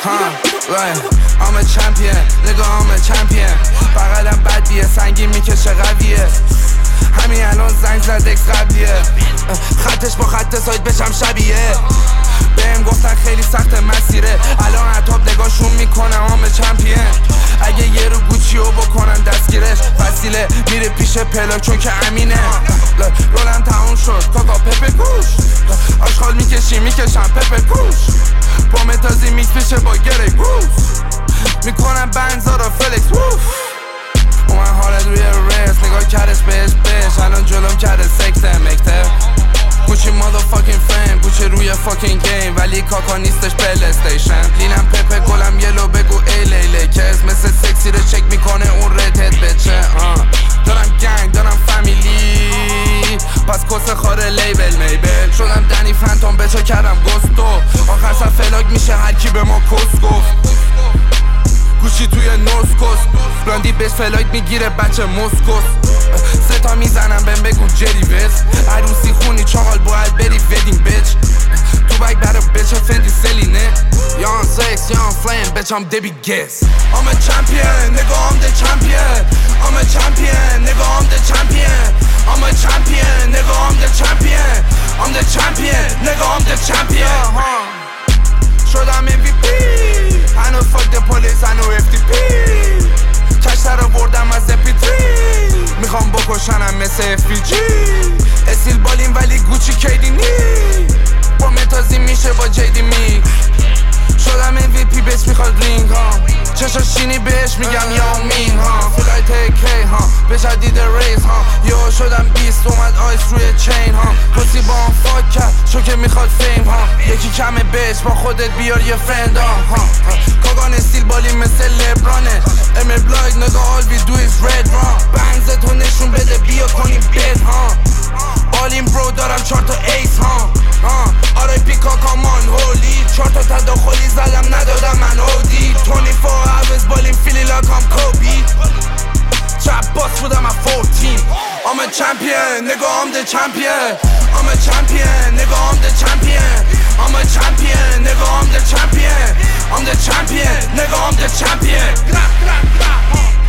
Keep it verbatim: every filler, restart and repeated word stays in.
I'm a champion nigga I'm a champion بغلم بدیه سنگین میکشه قویه همین الان زنگ زد اکس قبلیه خطش با خط سایت بشم شبیه بهم گفتن خیلی سخت مسیره الان عطاب نگاهشون میکنم I'm a champion اگه یه رو گوچیو بکنن دستگیرش وسیله میره پیش پلاک چون که امینه رولم تموم شد کاکا پپه گوش آشغال میکشی میکشم پپه گوش با متازی میکس بشه با گره گوش میکنم بنزارا فلکس ووف اومن حالت روی ریس نگاه کردش بهش بهش الان جلوم کرده سکته مکته گوچی مادرفاکین فیم گوچی روی فاکین گیم ولی کاکا نیستش پل استیشن لینم پپه گلم یلو بگو ای لیلی کس مثل سکسی رو چک میکنه اون ردهد بچه دارم گنگ دارم فامیلی پس کس خاره لیبل میبل شدم دنی فنتون بچه کردم گستو آخر سر فلاک میشه هر کی به ما کس گفت گوشی توی نوسکوس براندی بهش فلایت میگیره بچه موسکوس سه تا میزنم بهم بگو جری ویز عروسی خونی چاقال باید بری ودینگ بیچ تو بگ برا بیچ فندی سلینه یان سکس یان فلیم بیچ I'm Debbie Guess I'm a champion nigga I'm the champion I'm a champion nigga I'm the champion I'm a champion nigga I'm the champion I'm the champion nigga I'm the champion شدم ام وی پی I know fuck the police I know اف دی پی کش سر آوردم از ام پی تری میخوام بکشنم مثل اف بی جی اسیل بالیم ولی گوچی کیدی نی با متازی میشه با جیدی می شدم ام وی پی بهش میخواد رینگ ها چشا شینی بهش میگم یا مین ها فلای تکی ها بشدید ریز ها یا شدم بیست اومد آیس روی چین ها کسی با هم فاک کرد چون که میخواد فیم ها یکی کمه بهش با خودت بیار یه فرند ها کاگان استیل بالی مثل لبرانه ام بلاید نگاه all we do is red run بنز تو نشون بده بیا کنیم بد ها بالیم برو دارم چار تا ایس ها آره پی کاکامان هولی چار تا تداخلی زدم ندادم من هودی twenty four hours بالیم فیلی لاک هم کوبی چپ باس بودم از fourteen I'm a champion nigga I'm the champion I'm a champion nigga I'm the champion I'm a champion nigga I'm the champion I'm the champion nigga I'm the champion